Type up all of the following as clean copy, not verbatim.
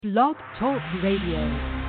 Blog Talk Radio.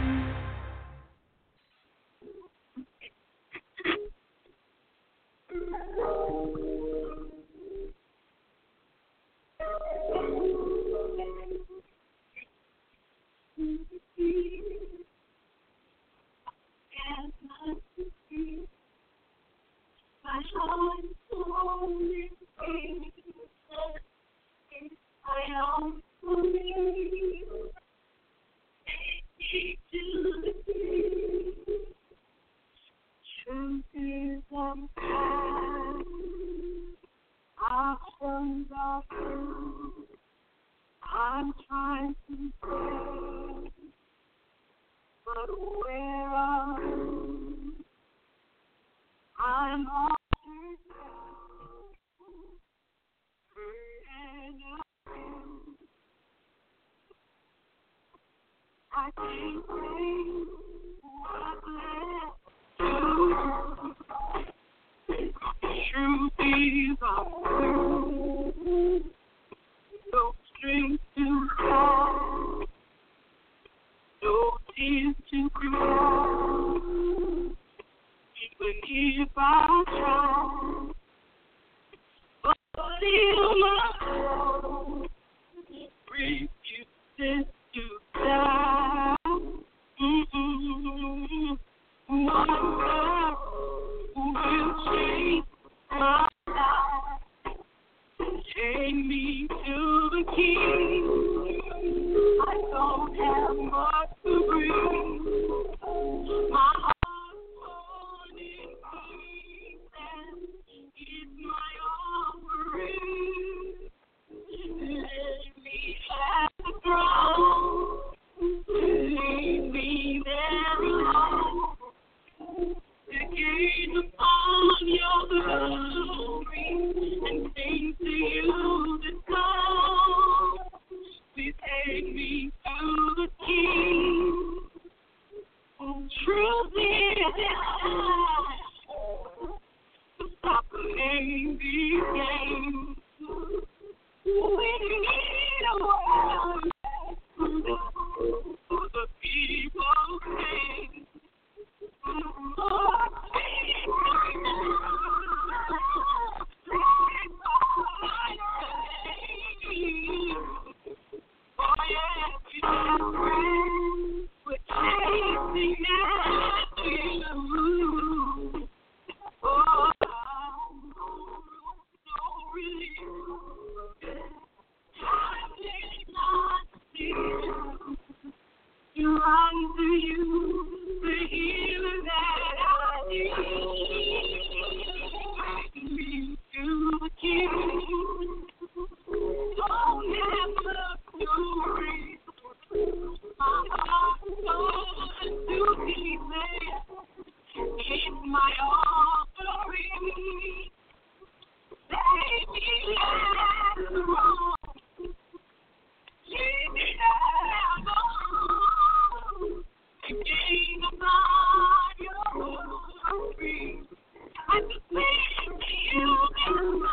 I'm trying to say, but where are you? I'm all I can't say what truth is no strings to cry, no tears to cry. Even if I try, but still my soul refuses to die. One love will change my life. Take me to the King. I don't have much to bring. My heart's torn in pieces. It's my offering. Let me have the throne. Leave me there alone. To gaze upon your glory and sing to you this song. Please take me to the King. Truth is to stop playing these games. We need a world for the people's sake. Run to you, the healer that I need. Take me to the King. Don't have much to read. My heart's torn to pieces. It's my offering. Take me at the wrong. Leave me at the wrong. King upon your glory, and the things you can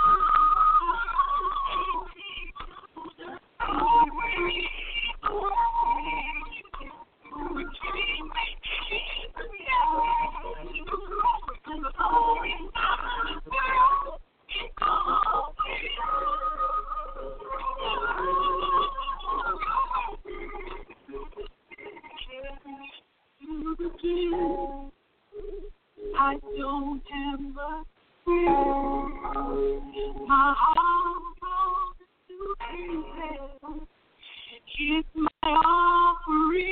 I don't have much my heart to pieces. It's my offering.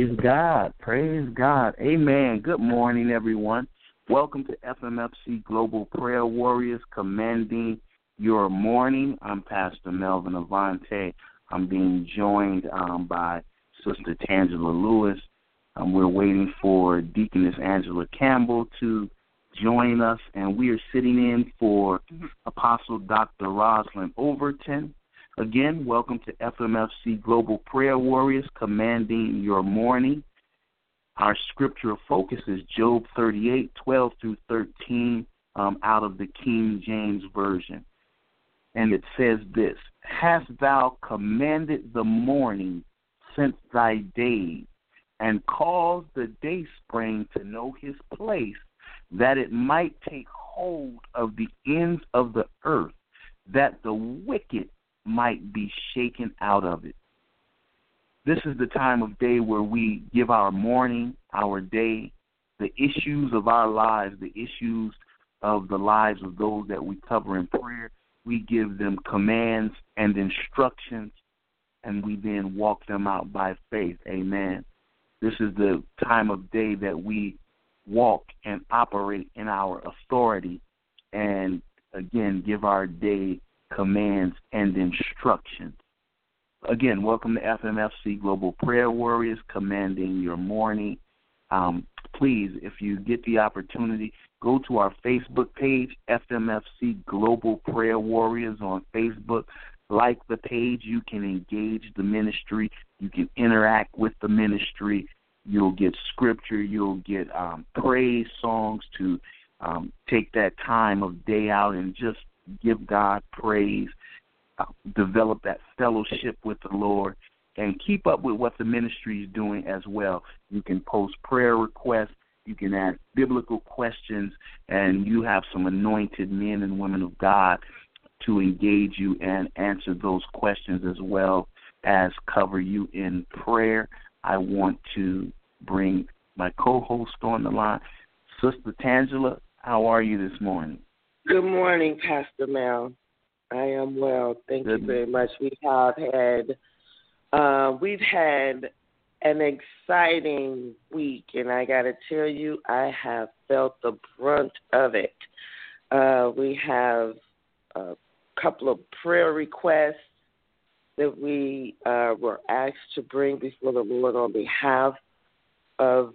Praise God. Praise God. Amen. Good morning, everyone. Welcome to FMFC Global Prayer Warriors, commanding your morning. I'm Pastor Melvin Avante. I'm being joined by Sister Tangela Lewis. We're waiting for Deaconess Angela Campbell to join us, and we are sitting in for Apostle Dr. Rosalind Overton. Again, welcome to FMFC Global Prayer Warriors, commanding your morning. Our scripture focus is Job 38:12 through 13 out of the King James Version. And it says this: Hast thou commanded the morning since thy days, and caused the dayspring to know his place, that it might take hold of the ends of the earth, that the wicked might be shaken out of it. This is the time of day where we give our morning, our day, the issues of our lives, the issues of the lives of those that we cover in prayer. We give them commands and instructions, and we then walk them out by faith. Amen. This is the time of day that we walk and operate in our authority and, again, give our day commands and instructions. Again, welcome to FMFC Global Prayer Warriors, commanding your morning. Please, if you get the opportunity, go to our Facebook page, FMFC Global Prayer Warriors on Facebook. Like the page, you can engage the ministry. You can interact with the ministry. You'll get scripture. You'll get praise songs to take that time of day out and just give God praise, develop that fellowship with the Lord, and keep up with what the ministry is doing as well. You can post prayer requests. You can ask biblical questions, and you have some anointed men and women of God to engage you and answer those questions as well as cover you in prayer. I want to bring my co-host on the line. Sister Tangela, how are you this morning? Good morning, Pastor Mel. I am well. Thank you very much. We've had an exciting week, and I got to tell you, I have felt the brunt of it. We have a couple of prayer requests that we were asked to bring before the Lord on behalf of,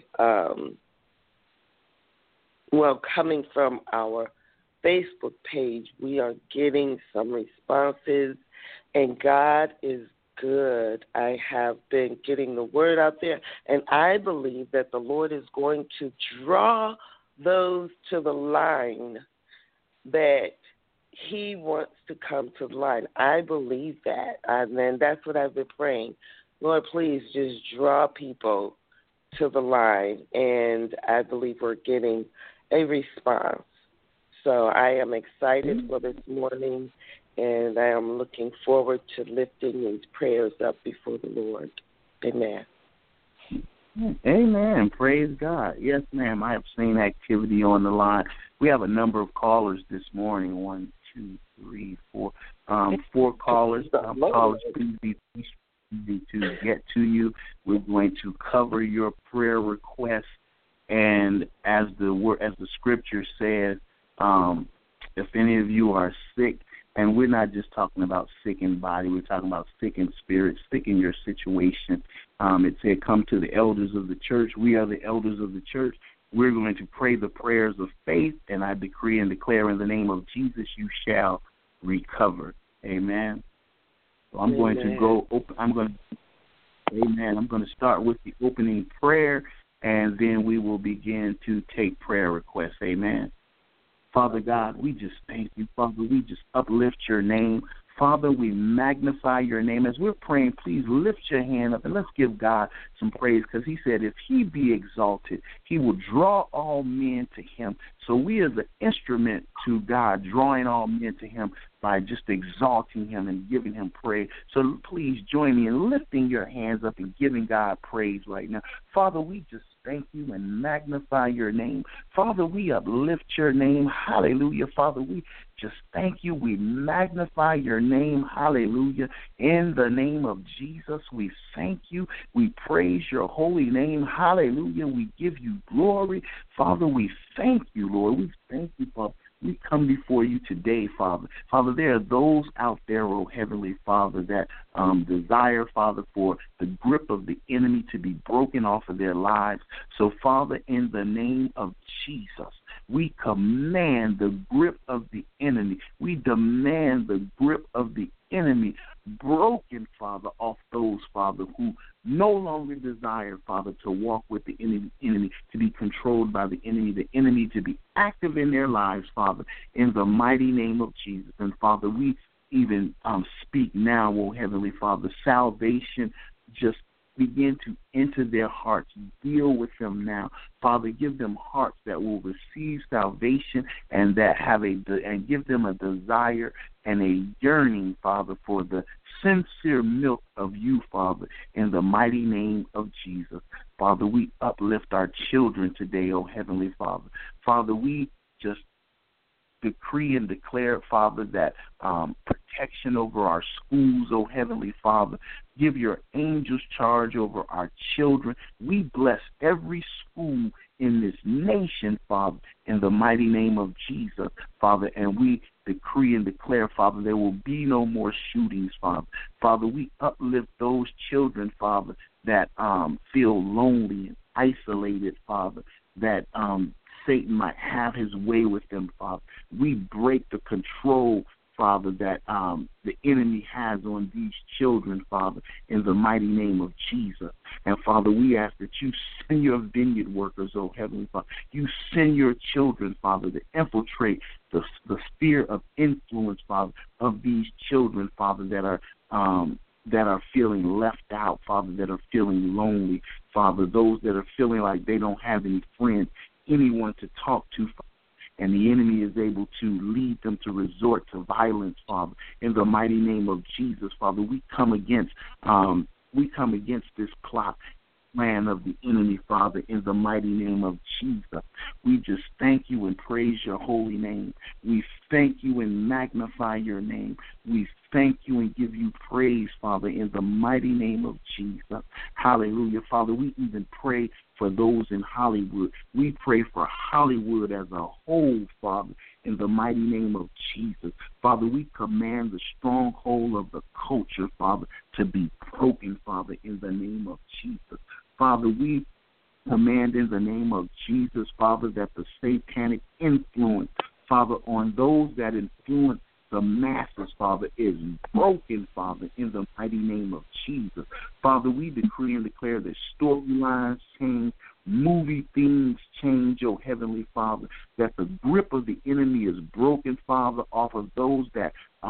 coming from our Facebook page. We are getting some responses, and God is good. I have been getting the word out there, and I believe that the Lord is going to draw those to the line that He wants to come to the line. I believe that, and that's what I've been praying. Lord, please just draw people to the line, and I believe we're getting a response. So I am excited for this morning, and I am looking forward to lifting these prayers up before the Lord. Amen. Amen. Praise God. Yes, ma'am. I have seen activity on the line. We have a number of callers this morning. 1, 2, 3, 4. 4 callers. Callers, please be easy to get to you. We're going to cover your prayer requests, and as the scripture says, if any of you are sick, and we're not just talking about sick in body, we're talking about sick in spirit, sick in your situation. It said, come to the elders of the church. We are the elders of the church. We're going to pray the prayers of faith, and I decree and declare in the name of Jesus, you shall recover. Amen. So I'm going to go. Amen. I'm going to start with the opening prayer, and then we will begin to take prayer requests. Amen. Father God, we just thank you. Father, we just uplift your name. Father, we magnify your name. As we're praying, please lift your hand up and let's give God some praise, because he said if he be exalted, he will draw all men to him. So we are the instrument to God, drawing all men to him by just exalting him and giving him praise. So please join me in lifting your hands up and giving God praise right now. Father, we just thank you and magnify your name. Father, we uplift your name. Hallelujah. Father, we just thank you. We magnify your name. Hallelujah. In the name of Jesus, we thank you. We praise your holy name. Hallelujah. We give you glory. Father, we thank you, Lord. We thank you, Father. We come before you today, Father. Father, there are those out there, oh Heavenly Father, that desire, Father, for the grip of the enemy to be broken off of their lives. So, Father, in the name of Jesus, we command the grip of the enemy. We demand the grip of the enemy broken, Father, off those, Father, who no longer desire, Father, to walk with the enemy, to be controlled by the enemy to be active in their lives, Father, in the mighty name of Jesus. And, Father, we even speak now, oh Heavenly Father, salvation just begin to enter their hearts. Deal with them now. Father, give them hearts that will receive salvation and that have and give them a desire and a yearning, Father, for the sincere milk of you, Father, in the mighty name of Jesus. Father, we uplift our children today, oh Heavenly Father. Father, we just decree and declare, Father, that protection over our schools, oh Heavenly Father. Give your angels charge over our children. We bless every school in this nation, Father, in the mighty name of Jesus, Father, and we decree and declare, Father, there will be no more shootings, Father. Father, we uplift those children, Father, that feel lonely and isolated, Father, that Satan might have his way with them, Father. We break the control, Father, that the enemy has on these children, Father, in the mighty name of Jesus. And, Father, we ask that you send your vineyard workers, oh Heavenly Father. You send your children, Father, to infiltrate the sphere of influence, Father, of these children, Father, that are feeling left out, Father, that are feeling lonely, Father, those that are feeling like they don't have any friends, anyone to talk to, Father. And the enemy is able to lead them to resort to violence, Father. In the mighty name of Jesus, Father, we come against this plot, plan of the enemy, Father, in the mighty name of Jesus. We just thank you and praise your holy name. We thank you and magnify your name. We thank you and give you praise, Father, in the mighty name of Jesus. Hallelujah. Father, we even pray for those in Hollywood. We pray for Hollywood as a whole, Father, in the mighty name of Jesus. Father, we command the stronghold of the culture, Father, to be broken, Father, in the name of Jesus. Father, we command in the name of Jesus, Father, that the satanic influence, Father, on those that influence the masses, Father, is broken, Father, in the mighty name of Jesus. Father, we decree and declare that storylines change, movie themes change, oh Heavenly Father, that the grip of the enemy is broken, Father, off of those that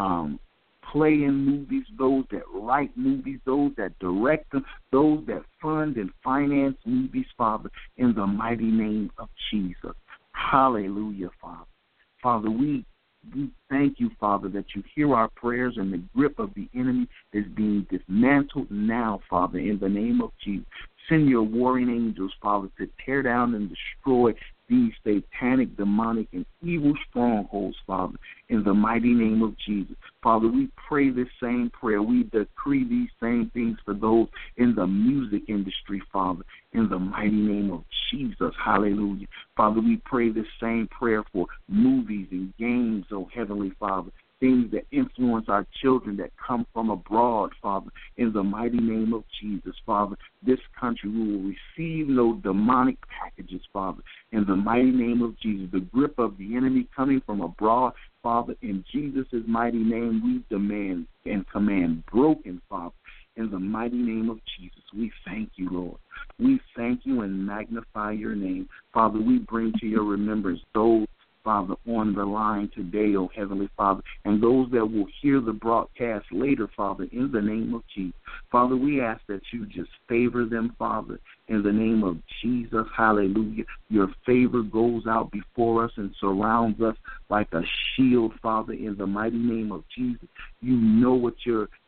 play in movies, those that write movies, those that direct them, those that fund and finance movies, Father, in the mighty name of Jesus. Hallelujah, Father. Father, we thank you, Father, that you hear our prayers and the grip of the enemy is being dismantled now, Father, in the name of Jesus. Send your warring angels, Father, to tear down and destroy these satanic, demonic, and evil strongholds, Father, in the mighty name of Jesus. Father, we pray this same prayer. We decree these same things for those in the music industry, Father, in the mighty name of Jesus. Hallelujah. Father, we pray this same prayer for movies and games, oh Heavenly Father, things that influence our children that come from abroad, Father, in the mighty name of Jesus, Father. This country will receive no demonic packages, Father, in the mighty name of Jesus. The grip of the enemy coming from abroad, Father, in Jesus' mighty name, we demand and command broken, Father, in the mighty name of Jesus. We thank you, Lord. We thank you and magnify your name. Father, we bring to your remembrance those, Father, on the line today, oh Heavenly Father, and those that will hear the broadcast later, Father, in the name of Jesus. Father, we ask that you just favor them, Father, in the name of Jesus. Hallelujah. Your favor goes out before us and surrounds us like a shield, Father, in the mighty name of Jesus. You know what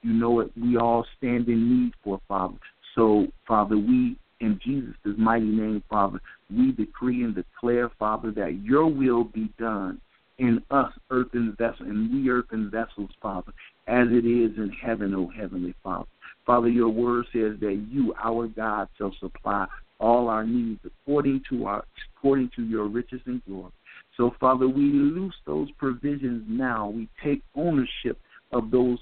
we all stand in need for, Father. So, Father, we, in Jesus' mighty name, Father, we decree and declare, Father, that your will be done in us earthen vessels, and we earthen vessels, Father, as it is in heaven, O Heavenly Father. Father, your word says that you, our God, shall supply all our needs according to your riches and glory. So, Father, we loose those provisions now. We take ownership of those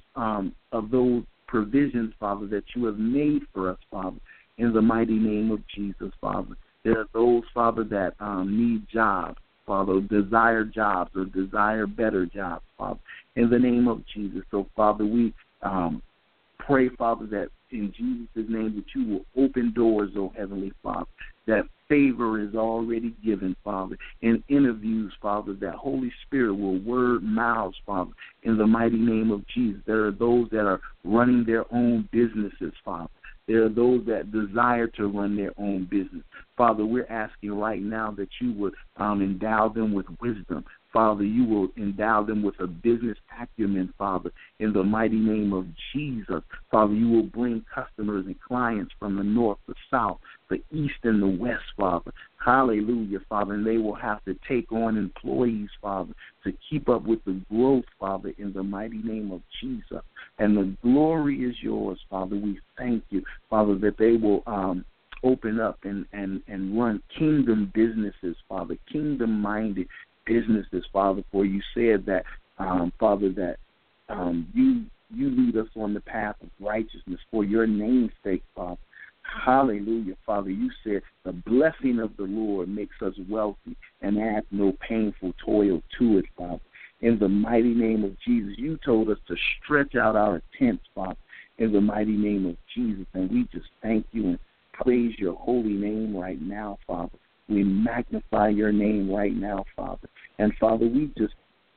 provisions, Father, that you have made for us, Father, in the mighty name of Jesus, Father. There are those, Father, that need jobs, Father, desire jobs or desire better jobs, Father, in the name of Jesus. So, Father, we pray, Father, that in Jesus' name that you will open doors, oh Heavenly Father, that favor is already given, Father, in interviews, Father, that Holy Spirit will word mouths, Father, in the mighty name of Jesus. There are those that are running their own businesses, Father. There are those that desire to run their own business. Father, we're asking right now that you would endow them with wisdom. Father, you will endow them with a business acumen, Father, in the mighty name of Jesus. Father, you will bring customers and clients from the north, the south, the east, and the west, Father. Hallelujah, Father. And they will have to take on employees, Father, to keep up with the growth, Father, in the mighty name of Jesus. And the glory is yours, Father. We thank you, Father, that they will open up and run kingdom businesses, Father, kingdom-minded businesses, Father, for you said that, Father, that you lead us on the path of righteousness for your name's sake, Father. Hallelujah, Father. You said the blessing of the Lord makes us wealthy and adds no painful toil to it, Father. In the mighty name of Jesus, you told us to stretch out our tents, Father, in the mighty name of Jesus. And we just thank you and praise your holy name right now, Father. We magnify your name right now, Father. And, Father, we just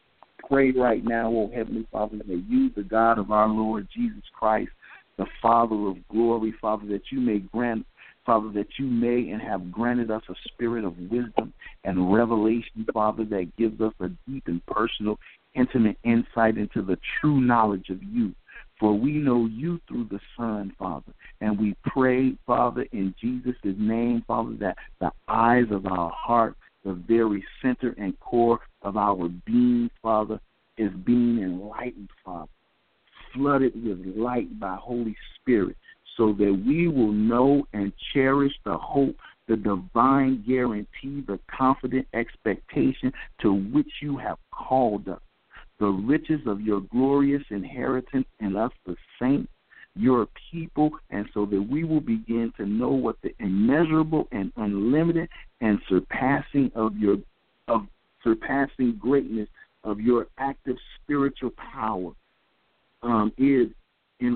pray right now, oh Heavenly Father, that you, the God of our Lord Jesus Christ, the Father of glory, Father, that you may grant, Father, that you may and have granted us a spirit of wisdom and revelation, Father, that gives us a deep and personal, intimate insight into the true knowledge of you. For we know you through the Son, Father. And we pray, Father, in Jesus' name, Father, that the eyes of our heart, the very center and core of our being, Father, is being enlightened, Father, flooded with light by Holy Spirit, so that we will know and cherish the hope, the divine guarantee, the confident expectation to which you have called us, the riches of your glorious inheritance in us, the saints, your people, and so that we will begin to know what the immeasurable and unlimited and surpassing greatness of your active spiritual power is in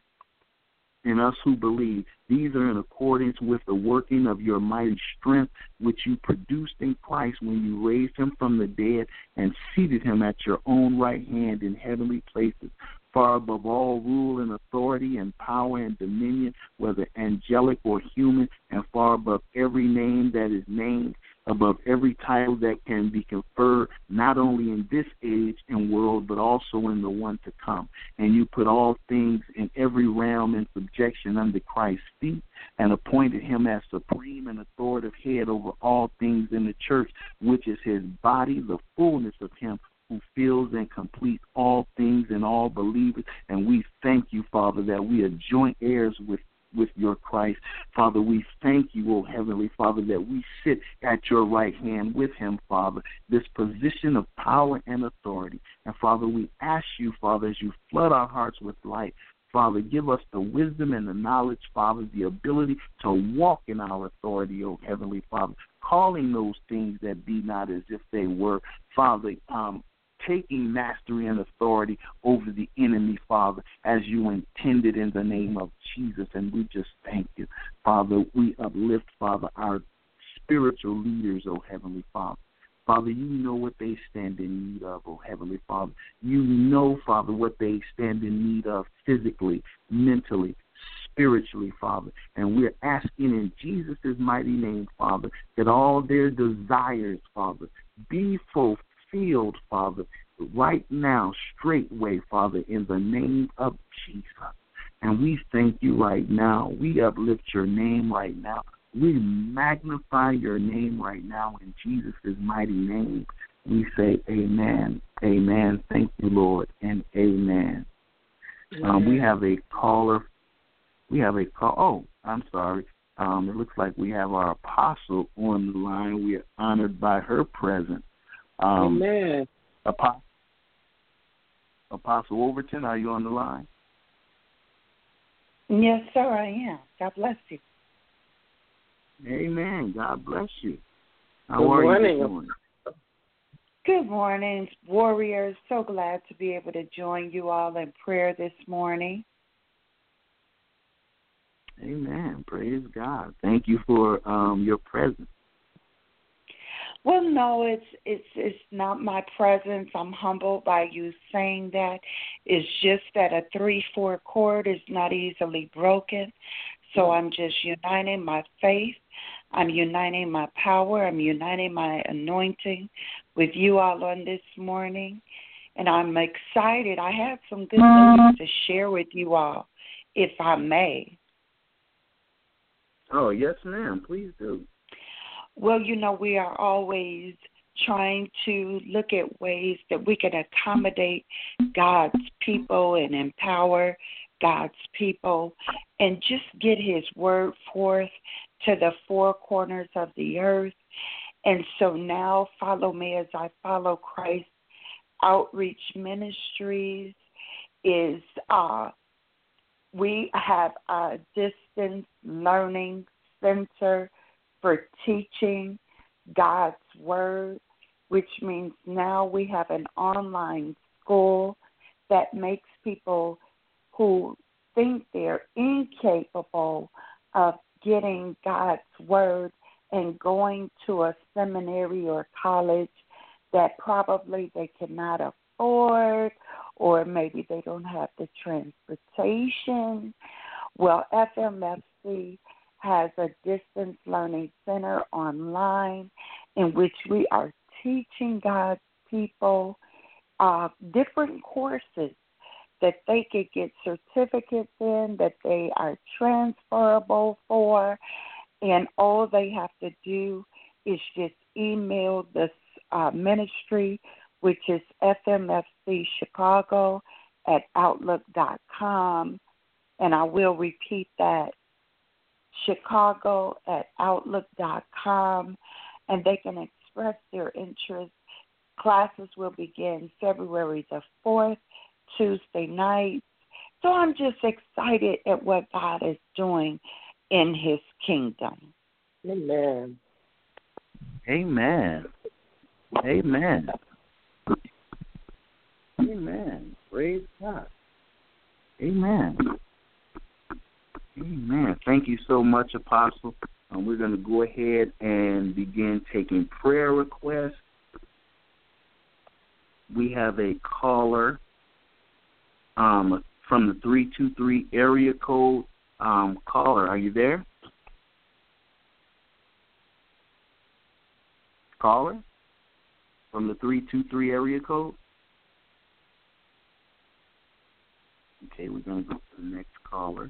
us who believe. These are in accordance with the working of your mighty strength, which you produced in Christ when you raised him from the dead and seated him at your own right hand in heavenly places, far above all rule and authority and power and dominion, whether angelic or human, and far above every name that is named, above every title that can be conferred, not only in this age and world, but also in the one to come. And you put all things in every realm in subjection under Christ's feet, and appointed him as supreme and authoritative head over all things in the church, which is his body, the fullness of him who fills and completes all things in all believers. And we thank you, Father, that we are joint heirs with your Christ. Father, we thank you, oh Heavenly Father, that we sit at your right hand with him, Father, this position of power and authority. And Father, we ask you, Father, as you flood our hearts with light, Father, give us the wisdom and the knowledge, Father, the ability to walk in our authority, oh Heavenly Father, calling those things that be not as if they were, Father, taking mastery and authority over the enemy, Father, as you intended in the name of Jesus. And we just thank you, Father. We uplift, Father, our spiritual leaders, oh Heavenly Father. Father, you know what they stand in need of, oh Heavenly Father. You know, Father, what they stand in need of physically, mentally, spiritually, Father. And we're asking in Jesus' mighty name, Father, that all their desires, Father, be fulfilled, Father, right now, straightway, Father, in the name of Jesus. And we thank you right now. We uplift your name right now. We magnify your name right now in Jesus' mighty name. We say amen. Amen. Thank you, Lord, and amen. We have a caller. Oh, I'm sorry. It looks like we have our apostle on the line. We are honored by her presence. Amen. Apostle Overton, are you on the line? Yes, sir, I am. God bless you. Amen. God bless you. How are you this morning? Good morning, warriors. So glad to be able to join you all in prayer this morning. Amen. Praise God. Thank you for your presence. Well, no, it's not my presence. I'm humbled by you saying that. It's just that a 3/4 chord is not easily broken. So I'm just uniting my faith. I'm uniting my power. I'm uniting my anointing with you all on this morning. And I'm excited. I have some good news to share with you all, if I may. Oh, yes, ma'am. Please do. Well, we are always trying to look at ways that we can accommodate God's people and empower God's people and just get his word forth to the four corners of the earth. And so now follow me as I follow Christ Outreach Ministries is we have a distance learning center for teaching God's Word, which means now we have an online school that makes people who think they're incapable of getting God's Word and going to a seminary or college that probably they cannot afford, or maybe they don't have the transportation. Well, FMFC has a distance learning center online in which we are teaching God's people different courses that they could get certificates in, that they are transferable for, and all they have to do is just email this ministry, which is fmfcchicago@outlook.com, and I will repeat that, chicago@outlook.com, and they can express their interest. Classes will begin February the 4th, Tuesday nights. So I'm just excited at what God is doing in his kingdom. Amen. Amen. Amen. Amen. Praise God. Amen. Amen. Thank you so much, Apostle. We're going to go ahead and begin taking prayer requests. We have a caller from the 323 area code. Caller, are you there? Caller from the 323 area code? Okay, we're going to go to the next caller.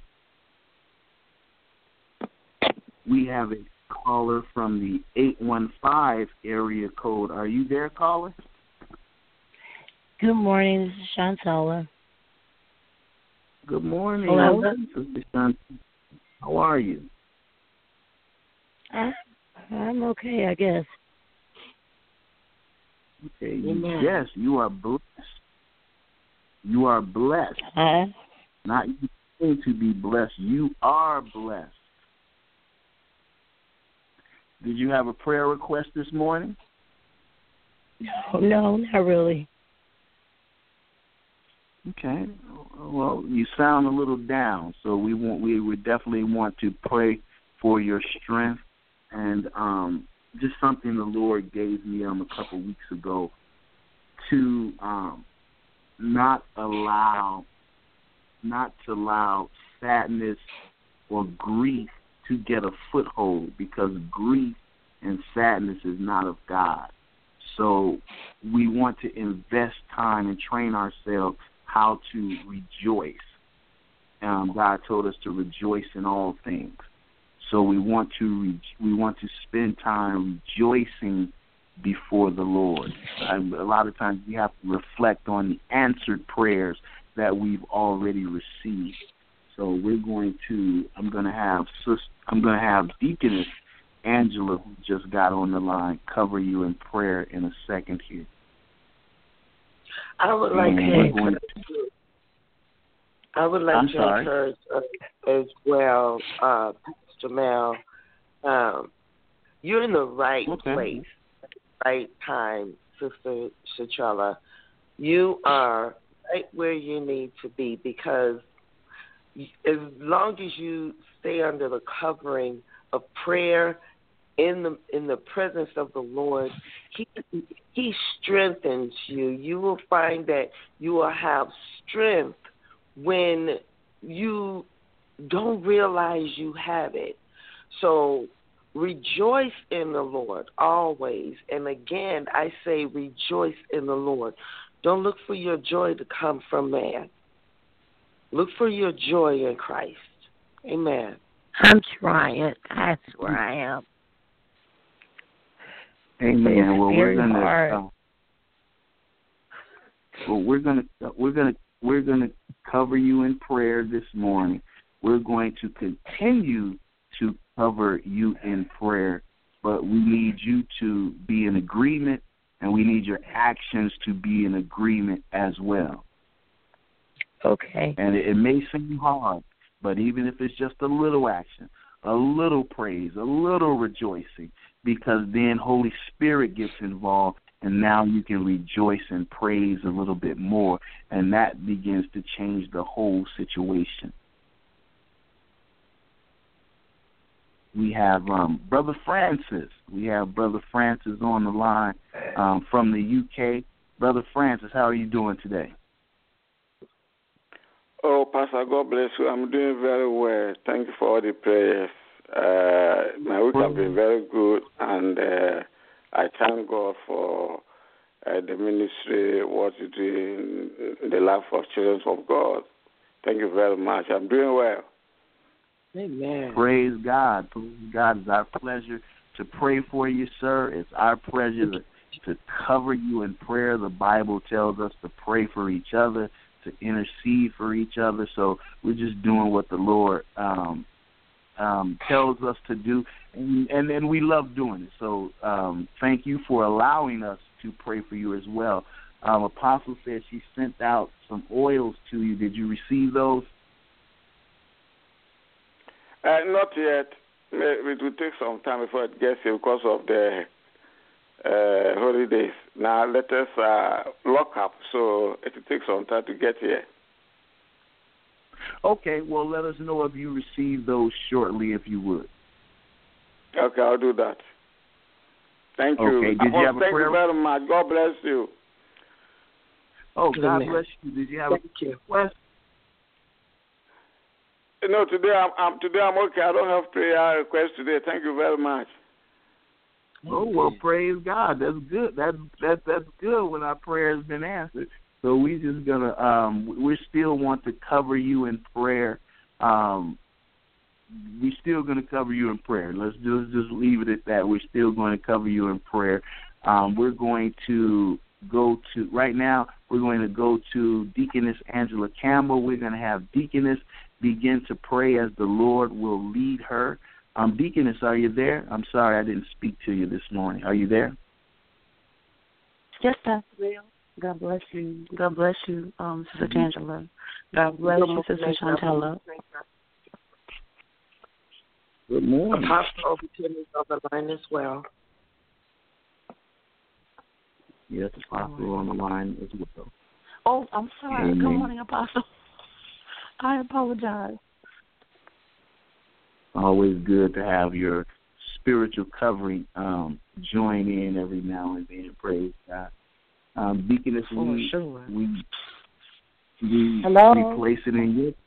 We have a caller from the 815 area code. Are you there, caller? Good morning. This is Shantella. Good morning. Hello. Sister Shantella. How are you? I'm okay, I guess. Okay. Yes, you are blessed. You are blessed. Not you going to be blessed. You are blessed. Did you have a prayer request this morning? No, not really. Okay. Well, you sound a little down, so we would definitely want to pray for your strength, and just something the Lord gave me a couple weeks ago to not allow sadness or grief to get a foothold, because grief and sadness is not of God. So we want to invest time and train ourselves how to rejoice. God told us to rejoice in all things. So we want to spend time rejoicing before the Lord. A lot of times we have to reflect on the answered prayers that we've already received. So I'm going to have Deaconess Angela, who just got on the line, cover you in prayer in a second here. I would like to encourage as well, Pastor Mel. You're in the right place, right time, Sister Shatrella. You are right where you need to be, because as long as you stay under the covering of prayer in the presence of the Lord, He strengthens you. You will find that you will have strength when you don't realize you have it. So rejoice in the Lord always. And again, I say rejoice in the Lord. Don't look for your joy to come from man. Look for your joy in Christ. Amen. I'm trying. That's where I am. Amen. Well, we're gonna cover you in prayer this morning. We're going to continue to cover you in prayer, but we need you to be in agreement, and we need your actions to be in agreement as well. Okay. And it may seem hard, but even if it's just a little action, a little praise, a little rejoicing, because then Holy Spirit gets involved, and now you can rejoice and praise a little bit more, and that begins to change the whole situation. We have Brother Francis. We have Brother Francis on the line from the UK. Brother Francis, how are you doing today? Oh, Pastor, God bless you. I'm doing very well. Thank you for all the prayers. My week has been very good, and I thank God for the ministry, what you do in the life of children of God. Thank you very much. I'm doing well. Amen. Praise God. Praise God. It's our pleasure to pray for you, sir. It's our pleasure to cover you in prayer. The Bible tells us to pray for each other, to intercede for each other. So we're just doing what the Lord tells us to do, and we love doing it. So thank you for allowing us to pray for you as well. Apostle said she sent out some oils to you. Did you receive those? Not yet. It will take some time before it gets here because of the holidays. Now let us lock up, so it will take some time to get here. Okay, well, let us know if you receive those shortly, if you would. Okay, I'll do that. Thank you. Okay, did you have a prayer? Thank you very much. God bless you. Oh, God bless you. Did you have a request? No, today I'm okay. I don't have prayer request today. Thank you very much. Oh, well, praise God. That's good. That's good when our prayer has been answered. So we just we still want to cover you in prayer. We're still going to cover you in prayer. Let's just leave it at that. We're still going to cover you in prayer. We're going to go to, right now, we're going to go to Deaconess Angela Campbell. We're going to have Deaconess begin to pray as the Lord will lead her. Deaconess, are you there? I'm sorry I didn't speak to you this morning. Are you there? Yes, Pastor Bill. God bless you. God bless you, Sister Angela. God bless you, Sister Chantella. Good morning. Apostle Overton is on the line as well. Yes, Apostle on the line as well. Oh, I'm sorry. Amen. Good morning, Apostle. I apologize. Always good to have your spiritual covering join in every now and then. Praise God. Deaconess, we place it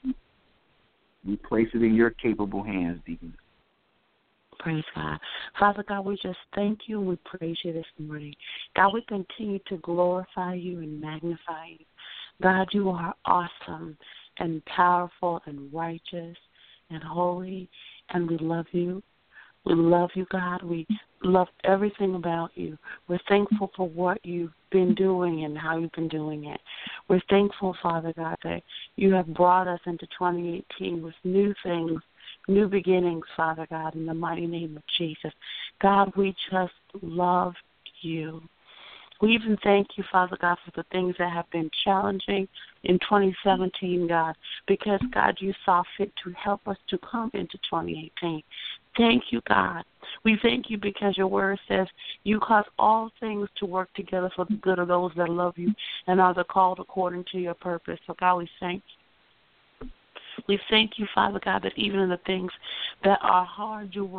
in your capable hands, Deaconess. Praise God. Father God, we just thank you and we praise you this morning. God, we continue to glorify you and magnify you. God, you are awesome and powerful and righteous and holy, and we love you. We love you, God. We love everything about you. We're thankful for what you've been doing and how you've been doing it. We're thankful, Father God, that you have brought us into 2018 with new things, new beginnings, Father God, in the mighty name of Jesus. God, we just love you. We even thank you, Father God, for the things that have been challenging in 2017, God, because, God, you saw fit to help us to come into 2018. Thank you, God. We thank you because your word says you cause all things to work together for the good of those that love you and are the called according to your purpose. So, God, we thank you. We thank you, Father God, that even in the things that are hard, you've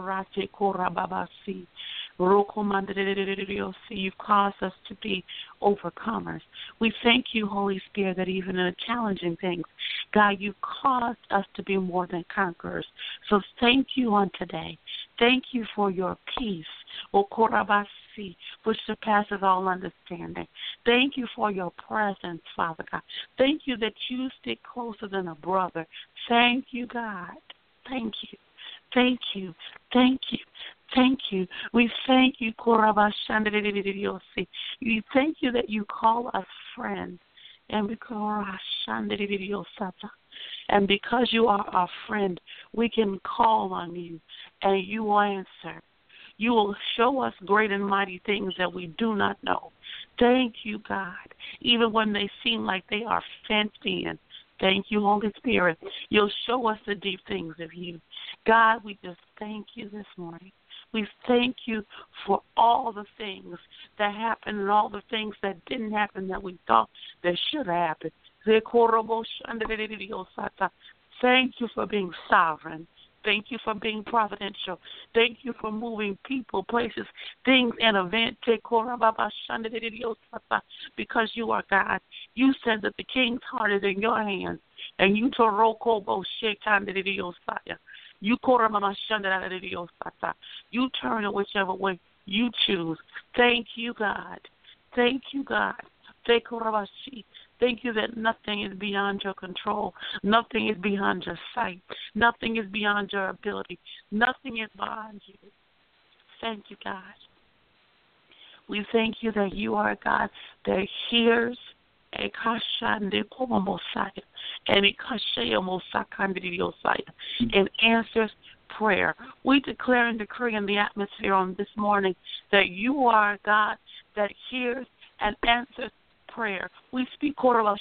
caused us to be overcomers. We thank you, Holy Spirit, that even in the challenging things, God, you caused us to be more than conquerors. So thank you on today. Thank you for your peace, which surpasses all understanding. Thank you for your presence, Father God. Thank you that you stick closer than a brother. Thank you, God. Thank you. Thank you. Thank you. Thank you. We thank you, We thank you that you call us friends. And because you are our friend, we can call on you and you will answer. You will show us great and mighty things that we do not know. Thank you, God. Even when they seem like they are fenced in. Thank you, Holy Spirit. You'll show us the deep things of you. God, we just thank you this morning. We thank you for all the things that happened and all the things that didn't happen that we thought that should happen. Thank you for being sovereign. Thank you for being providential. Thank you for moving people, places, things, and events. Because you are God. You said that the king's heart is in your hands. And you you turn it whichever way you choose. Thank you, God. Thank you, God. Thank you that nothing is beyond your control. Nothing is beyond your sight. Nothing is beyond your ability. Nothing is beyond you. Thank you, God. We thank you that you are a God that hears and answers prayer. We declare and decree in the atmosphere on this morning that you are a God that hears and answers prayer. We speak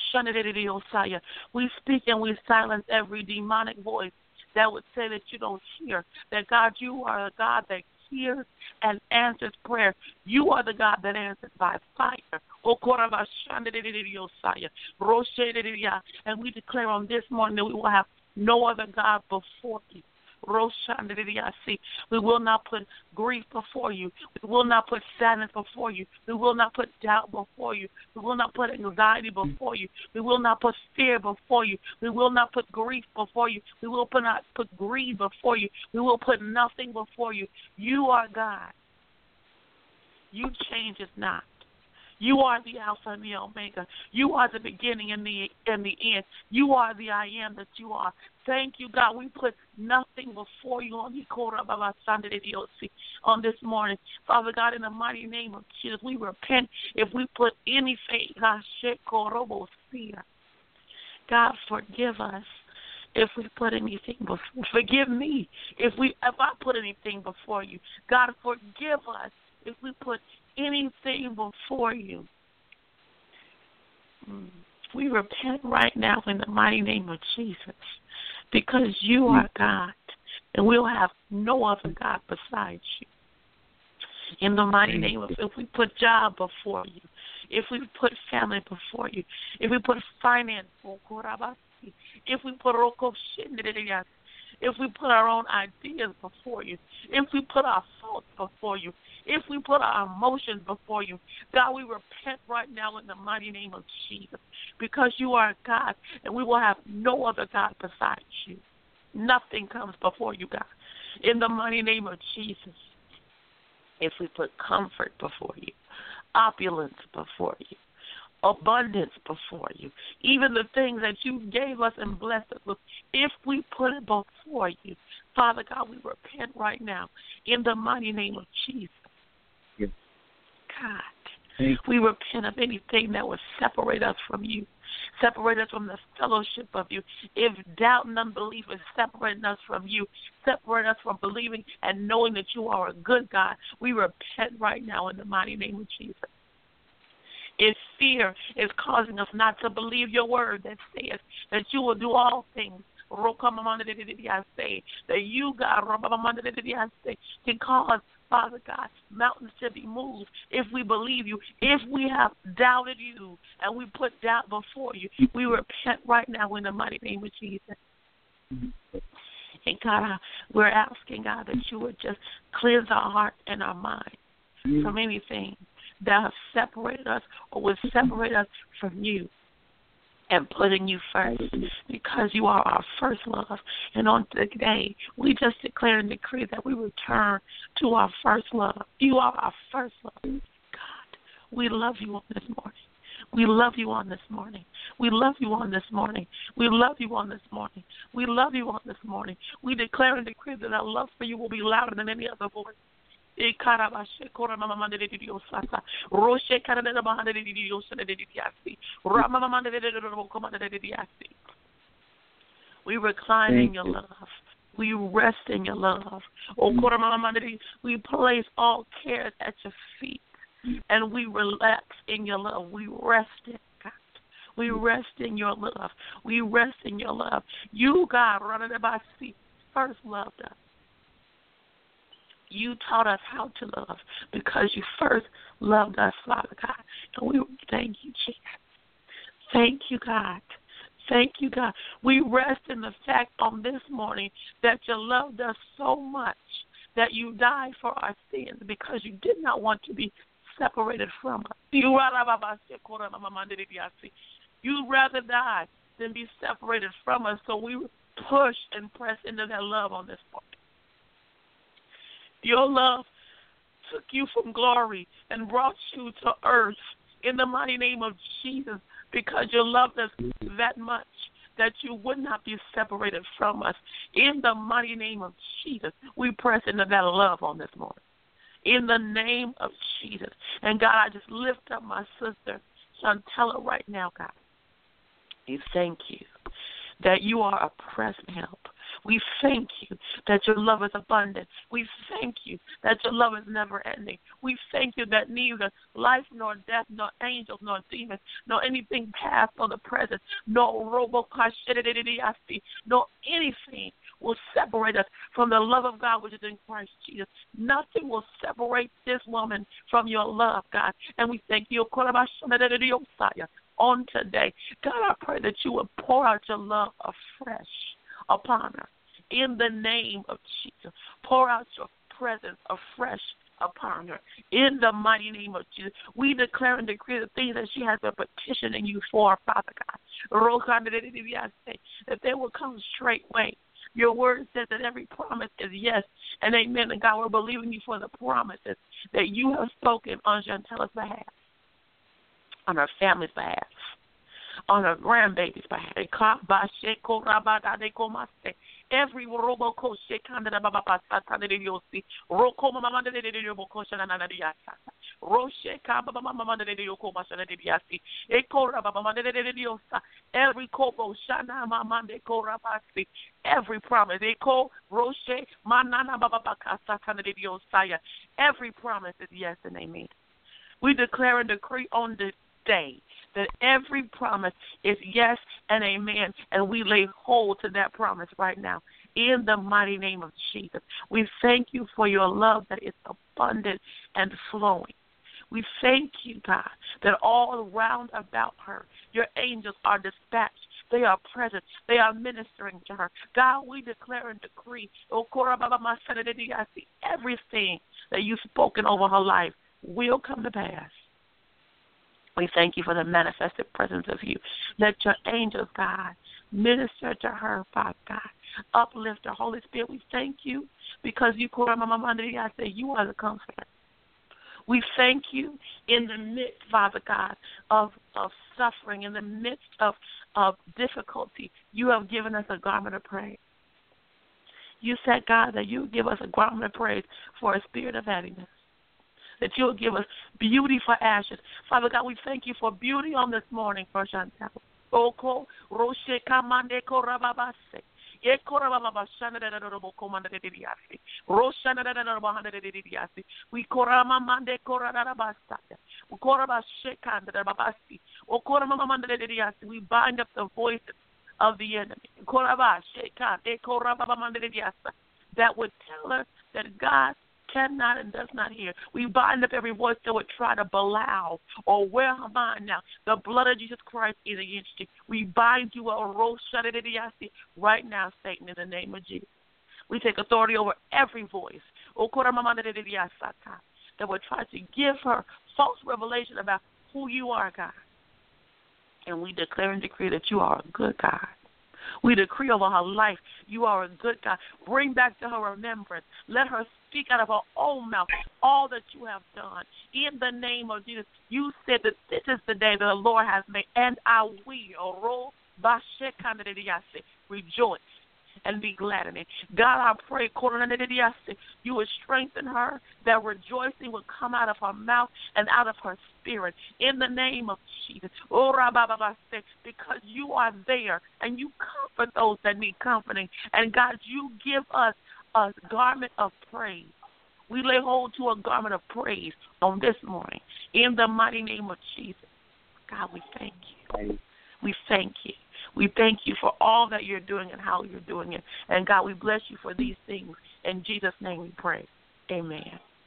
we speak and we silence every demonic voice that would say that you don't hear. That God, you are a God that hears and answers prayer. You are the God that answers by fire. And we declare on this morning that we will have no other God before you. We will not put grief before you. We will not put sadness before you. We will not put doubt before you. We will not put anxiety before you. We will not put fear before you. We will not put grief before you. We will not put greed before you. We will put nothing before you. You are God. You change it not. You are the Alpha and the Omega. You are the beginning and the end. You are the I am that you are. Thank you, God. We put nothing before you on this morning. Father God, in the mighty name of Jesus, we repent if we put anything. God, forgive us if we put anything before. Forgive me if I put anything before you. God, forgive us if we put anything before you. We repent right now in the mighty name of Jesus, because you are God and we'll have no other God besides you. In the mighty name of, if we put job before you, if we put family before you, if we put finance, if we put if we put our own ideas before you, if we put our thoughts before you, if we put our emotions before you, God, we repent right now in the mighty name of Jesus, because you are God and we will have no other God besides you. Nothing comes before you, God. In the mighty name of Jesus, if we put comfort before you, opulence before you, abundance before you, even the things that you gave us and blessed us with, if we put it before you, Father God, we repent right now in the mighty name of Jesus. God, we repent of anything that would separate us from you, separate us from the fellowship of you. If doubt and unbelief is separating us from you, separate us from believing and knowing that you are a good God, we repent right now in the mighty name of Jesus. If fear is causing us not to believe your word that says that you will do all things, that you, God, can cause, Father God, mountains to be moved if we believe you. If we have doubted you and we put doubt before you, we repent right now in the mighty name of Jesus. And God, we're asking, God, that you would just cleanse our heart and our mind from anything that has separated us or will separate us from you and putting you first, because you are our first love. And on today, we just declare and decree that we return to our first love. You are our first love. God, we love you on this morning. We love you on this morning. We love you on this morning. We love you on this morning. We love you on this morning. We declare and decree that our love for you will be louder than any other voice. We recline in your love. We rest in your love. We place all cares at your feet, and we relax in your love. We rest in God. We rest in your love. We rest in your love. You, God, first loved us. You taught us how to love because you first loved us, Father God. And we thank you, Jesus. Thank you, God. Thank you, God. We rest in the fact on this morning that you loved us so much that you died for our sins because you did not want to be separated from us. You'd rather die than be separated from us, so we push and press into that love on this morning. Your love took you from glory and brought you to earth in the mighty name of Jesus because you loved us that much that you would not be separated from us. In the mighty name of Jesus, we press into that love on this morning. In the name of Jesus. And God, I just lift up my sister, Shantella, right now, God. We thank you that you are a present help. We thank you that your love is abundant. We thank you that your love is never ending. We thank you that neither life nor death, nor angels, nor demons, nor anything past or the present, nor nor anything will separate us from the love of God which is in Christ Jesus. Nothing will separate this woman from your love, God. And we thank you on today. God, I pray that you will pour out your love afresh upon her. In the name of Jesus, pour out your presence afresh upon her. In the mighty name of Jesus, we declare and decree the things that she has been petitioning you for, Father God. That they will come straightway. Your word says that every promise is yes and amen. And God, we're believing you for the promises that you have spoken on Chantella's behalf, on her family's behalf, on her grandbaby's behalf. Every robo shekanda baba sata de diosi roko mama de boko shana na diasa roshe ka baba mama de yoko masana de diasi ekora baba mama de diosa every kobo shana mama de korabasi every promise eko roshe manana baba sata de diosaya every promise is yes and amen. We declare and decree on this day that every promise is yes and amen, and we lay hold to that promise right now in the mighty name of Jesus. We thank you for your love that is abundant and flowing. We thank you, God, that all around about her, your angels are dispatched. They are present. They are ministering to her. God, we declare and decree everything that you've spoken over her life will come to pass. We thank you for the manifested presence of you. Let your angels, God, minister to her, Father God. Uplift her. Holy Spirit, we thank you because you are the comforter. We thank you in the midst, Father God, of suffering, in the midst of difficulty. You have given us a garment of praise. You said, God, that you give us a garment of praise for a spirit of heaviness. that you'll give us beauty for ashes. Father God, we thank you for beauty on this morning for Chantel. Oko, Roshe, Kamande, Korababase. We bind up the voices of the enemy that would tell us that God cannot and does not hear. We bind up every voice that would try to below or wear her mind now. The blood of Jesus Christ is against you. We bind you right now, Satan, in the name of Jesus. We take authority over every voice that would try to give her false revelation about who you are, God. And we declare and decree that you are a good God. We decree over her life, you are a good God. Bring back to her remembrance. Let her speak out of her own mouth all that you have done. In the name of Jesus, you said that this is the day that the Lord has made, and I will rejoice and be glad in it. God, I pray, you would strengthen her, that rejoicing would come out of her mouth and out of her spirit. In the name of Jesus. Because you are there and you comfort those that need comforting. And God, you give us a garment of praise. We lay hold to a garment of praise on this morning. In the mighty name of Jesus. God, we thank you. We thank you. We thank you for all that you're doing and how you're doing it. And, God, we bless you for these things. In Jesus' name we pray. Amen.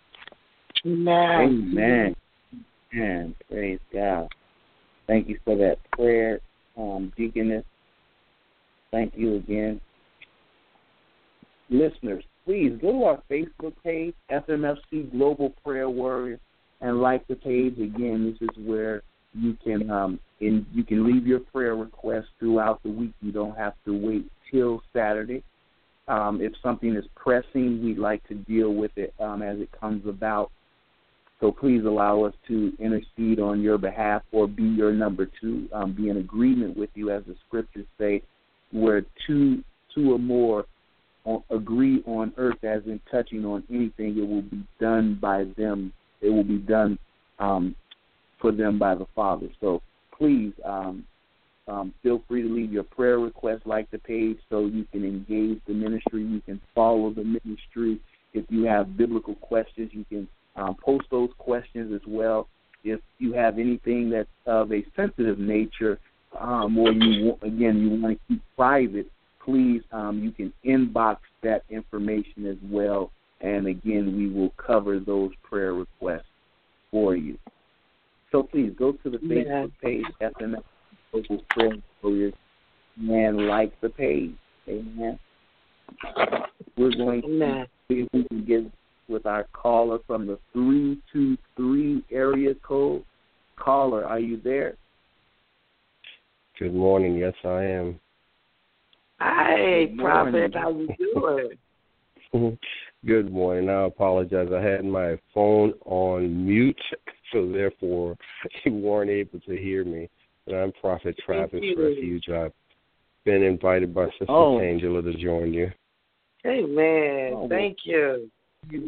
Amen. Amen. Praise God. Thank you for that prayer, Deaconess. Thank you again. Listeners, please go to our Facebook page, FMFC Global Prayer Warrior, and like the page. Again, this is where you can you can leave your prayer requests throughout the week. You don't have to wait till Saturday. If something is pressing, we'd like to deal with it as it comes about. So please allow us to intercede on your behalf or be your number two, be in agreement with you, as the scriptures say, where two or more agree on earth as in touching on anything, it will be done by them. It will be done for them by the Father. So please feel free to leave your prayer request, like the page, so you can engage the ministry. You can follow the ministry. If you have biblical questions, you can post those questions as well. If you have anything that's of a sensitive nature, or you want to keep private, please, you can inbox that information as well. And again, we will cover those prayer requests for you. So please go to the Facebook page, FMF Global Prayer Warriors, and like the page. Amen. We're going to see if we can get with our caller from the 323 area code. Caller, are you there? Good morning. Yes, I am. Hi, Prophet. How you doing? Good morning. I apologize. I had my phone on mute, so therefore you weren't able to hear me. But I'm Prophet Travis Refuge. I've been invited by Sister Angela to join you. Amen. Thank you. You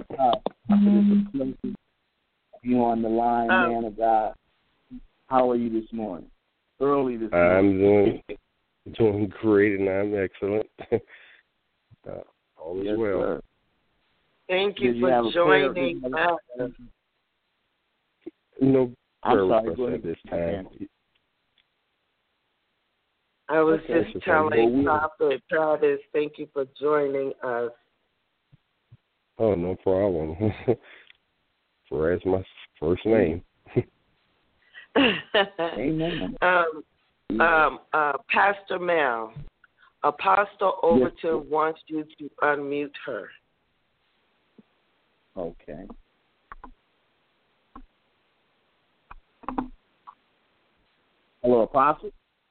on the line, man of God. How are you this morning? Early this morning. I'm doing great, and I'm excellent. All is well. Sir. Thank you for joining us. No prayer requests at this time. I was just telling Prophet Travis, thank you for joining us. Oh, no problem. That's my first name. Amen. Pastor Mel, Apostle Overton wants you to unmute her. Okay. Hello, Apostle?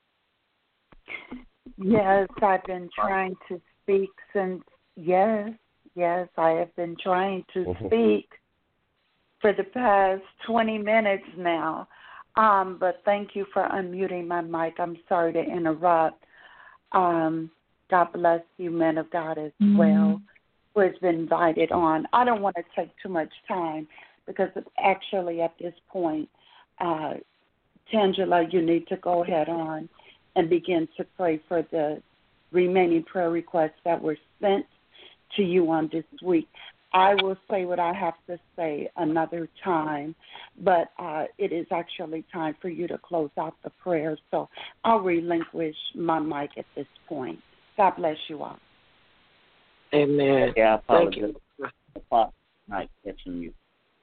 Yes, I've been trying to speak since, yes, I have been trying to speak for the past 20 minutes now. But thank you for unmuting my mic. I'm sorry to interrupt. God bless you, men of God, as well, who has been invited on. I don't want to take too much time. because actually at this point, Tangela, you need to go ahead on and begin to pray for the remaining prayer requests that were sent to you on this week. I will say what I have to say another time, but it is actually time for you to close out the prayer. So I'll relinquish my mic at this point. God bless you all. Amen. Yeah, I Thank you. Not catching you.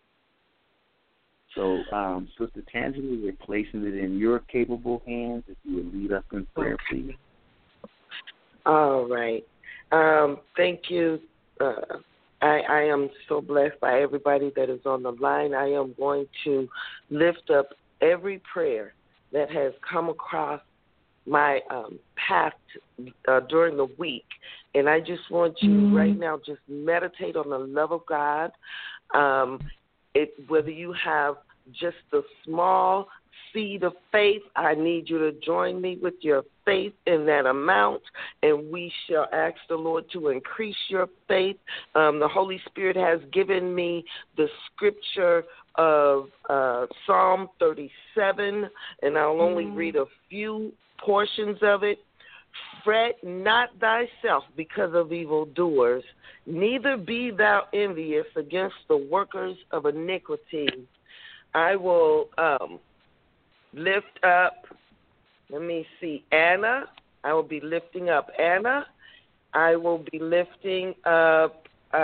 So, Sister Tangela, we're placing it in your capable hands. If you would lead us in prayer, please. All right. Thank you. I am so blessed by everybody that is on the line. I am going to lift up every prayer that has come across my path during the week. And I just want you right now, just meditate on the love of God. Whether you have just the small seed of faith, I need you to join me with your faith in that amount, and we shall ask the Lord to increase your faith. The Holy Spirit has given me the scripture of Psalm 37, and I'll only read a few portions of it. Fret not thyself because of evildoers, neither be thou envious against the workers of iniquity. I will lift up, Anna. I will be lifting up Anna. I will be lifting up,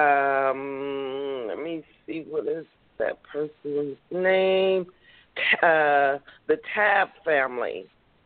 what is that person's name? The Tab family,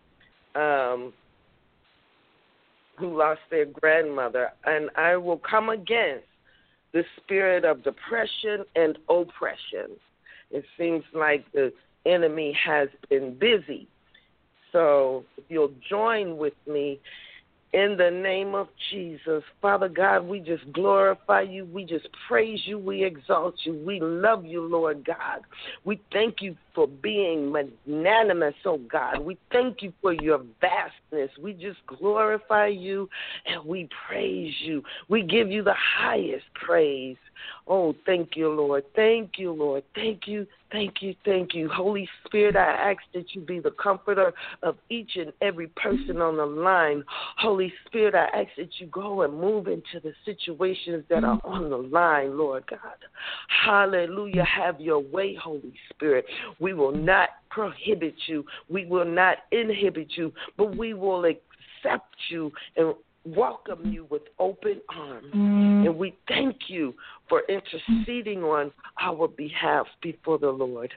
who lost their grandmother. And I will come against the spirit of depression and oppression. It seems like the enemy has been busy. So if you'll join with me in the name of Jesus. Father God, we just glorify you. We just praise you. We exalt you. We love you, Lord God. We thank you for being magnanimous, oh God. We thank you for your vastness. We just glorify you and we praise you. We give you the highest praise. Oh, thank you, Lord. Thank you, Lord. Thank you, thank you, thank you. Holy Spirit, I ask that you be the comforter of each and every person on the line. Holy Spirit, I ask that you go and move into the situations that are on the line, Lord God. Hallelujah. Have your way, Holy Spirit. We will not prohibit you. We will not inhibit you, but we will accept you and welcome you with open arms. And we thank you for interceding on our behalf before the Lord.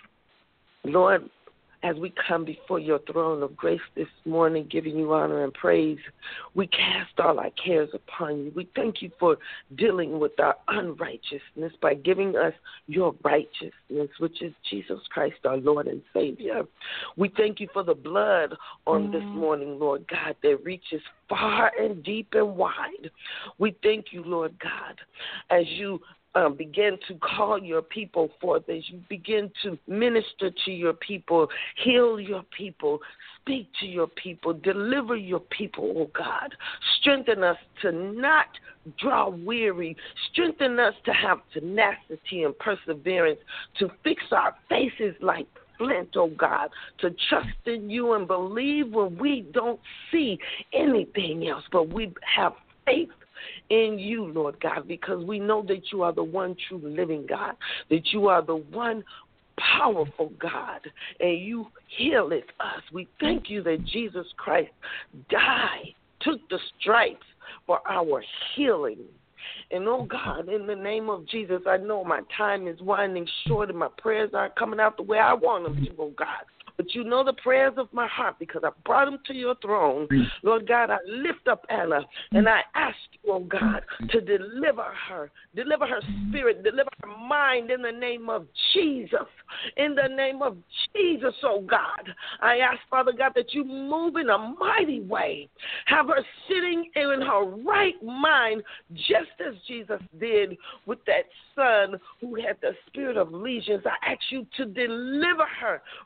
Lord, as we come before your throne of grace this morning, giving you honor and praise, we cast all our cares upon you. We thank you for dealing with our unrighteousness by giving us your righteousness, which is Jesus Christ, our Lord and Savior. We thank you for the blood on this morning, Lord God, that reaches far and deep and wide. We thank you, Lord God, as you begin to call your people forth, as you begin to minister to your people, heal your people, speak to your people, deliver your people, oh God. Strengthen us to not draw weary. Strengthen us to have tenacity and perseverance, to fix our faces like flint, oh God, to trust in you and believe when we don't see anything else, but we have faith in you, Lord God, because we know that you are the one true living God, that you are the one powerful God, and you healeth us. We thank you that Jesus Christ died, took the stripes for our healing. And, oh, God, in the name of Jesus, I know my time is winding short and my prayers aren't coming out the way I want them to, oh, God. But you know the prayers of my heart because I brought them to your throne. Lord God, I lift up Anna, and I ask you, oh God, to deliver her spirit, deliver her mind in the name of Jesus. In the name of Jesus, oh God, I ask, Father God, that you move in a mighty way. Have her sitting in her right mind, just as Jesus did with that son who had the spirit of legions. I ask you to deliver her from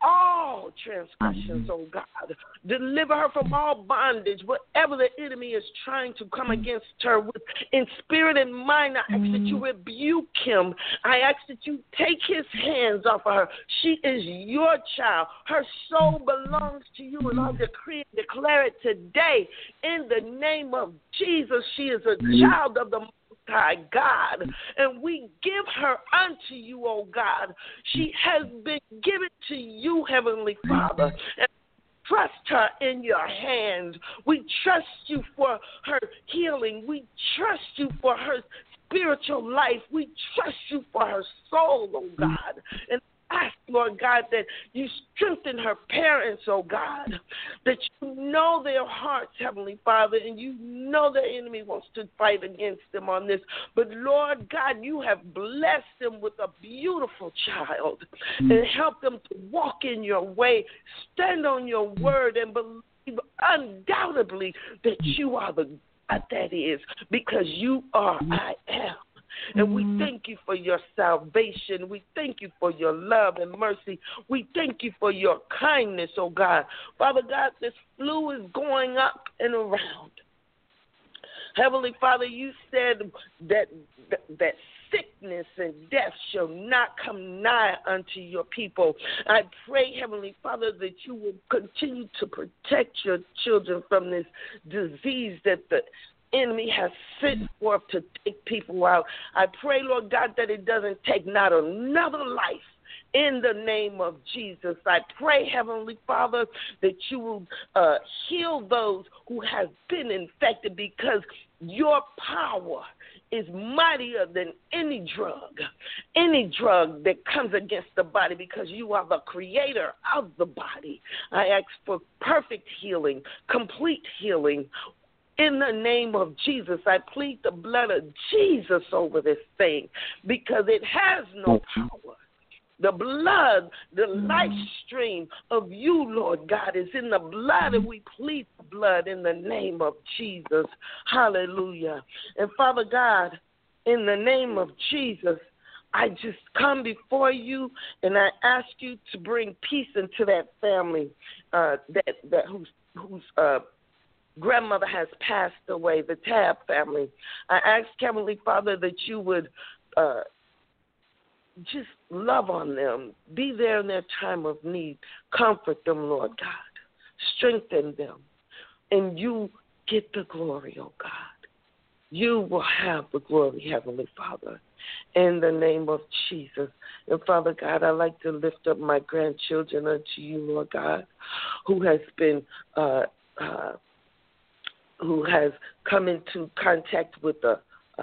all transgressions, oh God. Deliver her from all bondage, whatever the enemy is trying to come against her with. In spirit and mind, I ask that you rebuke him. I ask that you take his hands off of her. She is your child. Her soul belongs to you, and I decree and declare it today. In the name of Jesus, she is a child of the High God, and we give her unto you, oh God. She has been given to you, Heavenly Father, and trust her in your hands. We trust you for her healing. We trust you for her spiritual life. We trust you for her soul, oh God. And ask, Lord God, that you strengthen her parents, oh God, that you know their hearts, Heavenly Father, and you know the enemy wants to fight against them on this. But, Lord God, you have blessed them with a beautiful child and help them to walk in your way, stand on your word, and believe undoubtedly that you are the God that is, because you are I am. And we thank you for your salvation. We thank you for your love and mercy. We thank you for your kindness, oh God. Father God, this flu is going up and around. Heavenly Father, you said that sickness and death shall not come nigh unto your people. I pray, Heavenly Father, that you will continue to protect your children from this disease that the enemy has sent forth to take people out. I pray, Lord God, that it doesn't take not another life. In the name of Jesus, I pray, Heavenly Father, that you will heal those who have been infected, because your power is mightier than any drug that comes against the body, because you are the creator of the body. I ask for perfect healing, complete healing. In the name of Jesus, I plead the blood of Jesus over this thing, because it has no power. The blood, the life stream of you, Lord God, is in the blood, and we plead the blood in the name of Jesus. Hallelujah. And Father God, in the name of Jesus, I just come before you, and I ask you to bring peace into that family whose grandmother has passed away, the Tab family. I ask, Heavenly Father, that you would just love on them, be there in their time of need, comfort them, Lord God, strengthen them, and you get the glory, oh God. You will have the glory, Heavenly Father, in the name of Jesus. And Father God, I'd like to lift up my grandchildren unto you, Lord God, who has been who has come into contact with the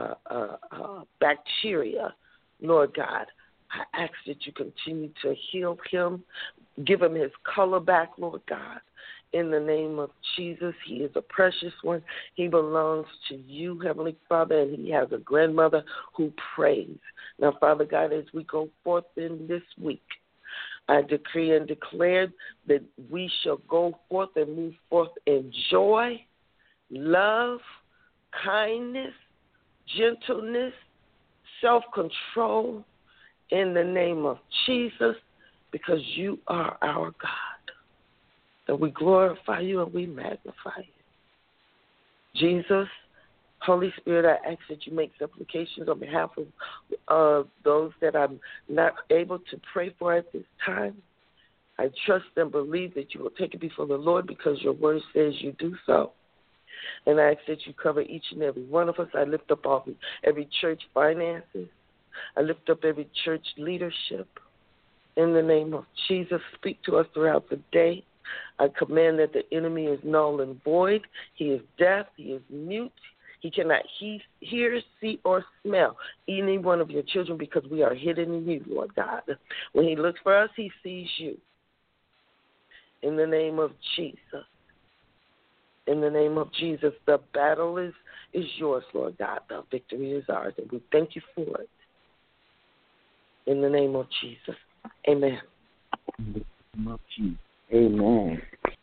bacteria, Lord God. I ask that you continue to heal him, give him his color back, Lord God. In the name of Jesus, he is a precious one. He belongs to you, Heavenly Father, and he has a grandmother who prays. Now, Father God, as we go forth in this week, I decree and declare that we shall go forth and move forth in joy, love, kindness, gentleness, self-control, in the name of Jesus, because you are our God. And we glorify you and we magnify you. Jesus, Holy Spirit, I ask that you make supplications on behalf of those that I'm not able to pray for at this time. I trust and believe that you will take it before the Lord, because your word says you do so. And I ask that you cover each and every one of us. I lift up every church finances. I lift up every church leadership. In the name of Jesus, speak to us throughout the day. I command that the enemy is null and void. He is deaf. He is mute. He cannot hear, see, or smell any one of your children, because we are hidden in you, Lord God. When he looks for us, he sees you. In the name of Jesus. In the name of Jesus, the battle is yours, Lord God. The victory is ours, and we thank you for it. In the name of Jesus. Amen. In the name of Jesus. Amen.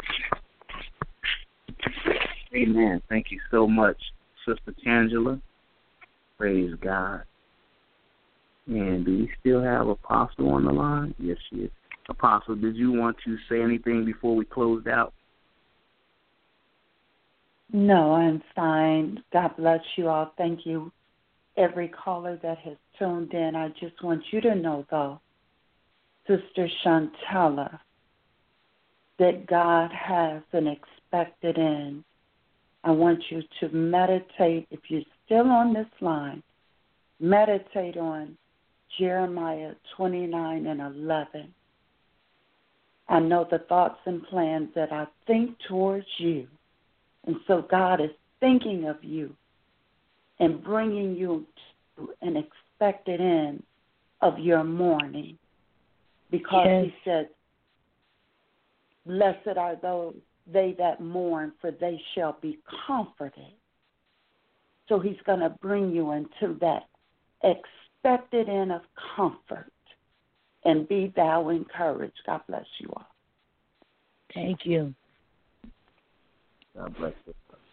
Amen. Thank you so much, Sister Tangela. Praise God. And do we still have Apostle on the line? Yes, she is. Apostle, did you want to say anything before we closed out? No, I'm fine. God bless you all. Thank you, every caller that has tuned in. I just want you to know, though, Sister Shantella, that God has an expected end. I want you to meditate. If you're still on this line, meditate on Jeremiah 29:11. I know the thoughts and plans that I think towards you. And so God is thinking of you and bringing you to an expected end of your mourning. Because He said, blessed are they that mourn, for they shall be comforted. So He's going to bring you into that expected end of comfort. And be thou encouraged. God bless you all. Thank you. God bless you.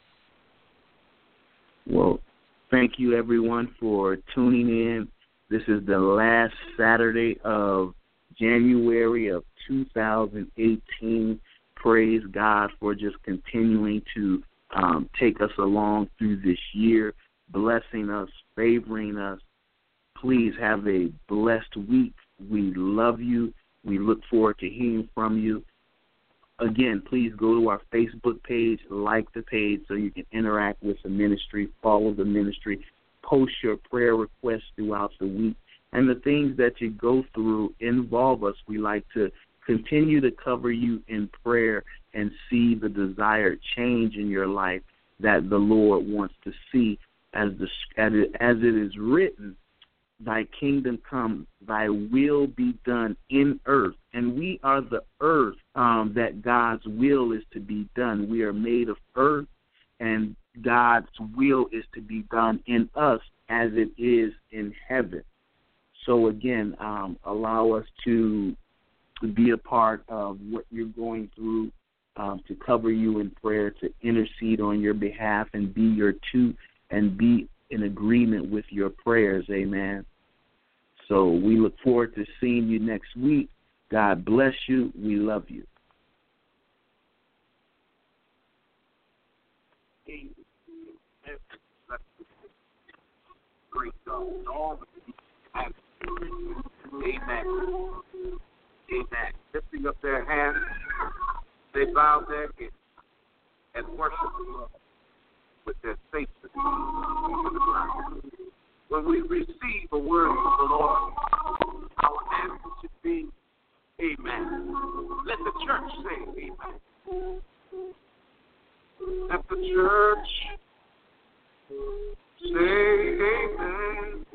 Well, thank you, everyone, for tuning in. This is the last Saturday of January of 2018. Praise God for just continuing to take us along through this year, blessing us, favoring us. Please have a blessed week. We love you. We look forward to hearing from you. Again, please go to our Facebook page, like the page so you can interact with the ministry, follow the ministry, post your prayer requests throughout the week. And the things that you go through involve us. We like to continue to cover you in prayer and see the desired change in your life that the Lord wants to see as it is written. Thy kingdom come, thy will be done in earth. And we are the earth that God's will is to be done. We are made of earth, and God's will is to be done in us as it is in heaven. So again, allow us to be a part of what you're going through, to cover you in prayer, to intercede on your behalf and be in agreement with your prayers. Amen. So we look forward to seeing you next week. God bless you. We love you. Great God. Amen. Amen. Lifting up their hands, they bow their heads and worship the Lord with their faces to the ground. When we receive a word from the Lord, our answer should be, amen. Let the church say, amen. Let the church say, amen.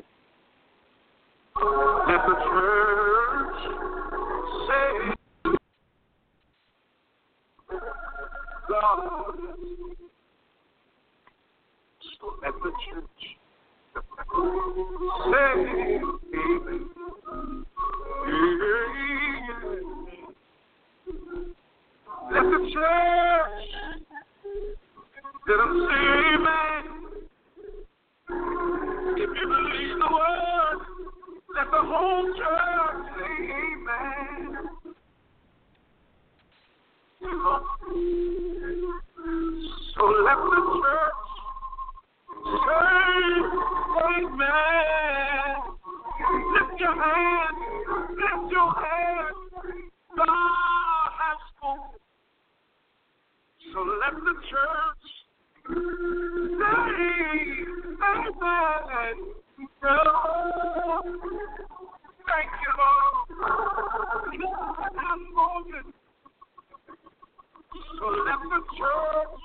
Let the church say, God. Let the church say, amen. Let the church, let them say amen. If you believe the word, let the whole church say amen. So let the church say amen. Lift your hand, lift your hand. God has spoken. So let the church say amen. Thank you, Lord. So let the church